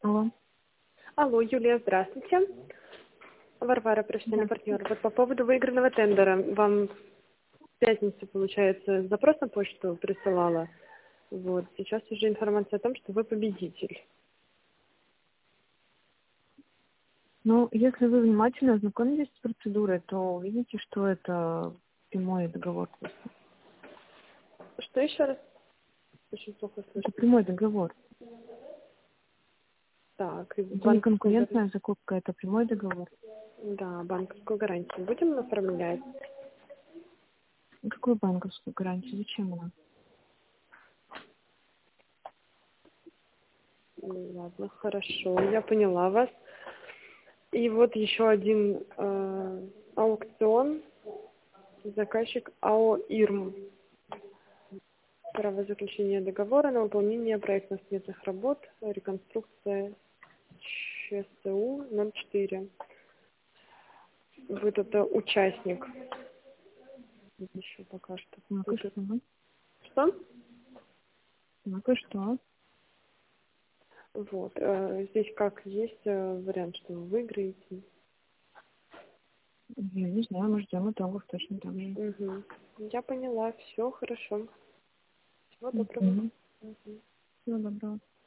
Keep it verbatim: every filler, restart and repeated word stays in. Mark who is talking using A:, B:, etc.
A: Алло.
B: Алло, Юлия, здравствуйте. Варвара, профессиональный
A: Да.
B: партнер. Вот по поводу выигранного тендера. Вам в пятницу, получается, запрос на почту присылала. Вот. Сейчас уже информация о том, что вы победитель.
A: Ну, если вы внимательно ознакомились с процедурой, то увидите, что это прямой договор.
B: Что еще раз? Очень плохо
A: Это
B: слышно.
A: прямой договор.
B: Так, и
A: Это не
B: банковскую гарантию.
A: конкурентная закупка, это прямой договор.
B: Да, банковскую гарантию будем оформлять?
A: Какую банковскую гарантию? Зачем она?
B: Ну, ладно, хорошо, я поняла вас. И вот еще один э, аукцион. Заказчик АО «Ирм». Право заключения договора на выполнение проектно-сметных работ, реконструкция ЧСУ ноль четыре. Вот это участник. Еще пока что.
A: Ну-ка,
B: Тут
A: что?
B: это- Что?
A: Ну-ка, что?
B: Вот. э, Здесь как есть э, вариант, что вы выиграете.
A: Я не знаю, мы ждем итогов точно так же.
B: Угу. Я поняла. Все хорошо. Всего доброго.
A: Угу.
B: Мгм.
A: Всего доброго.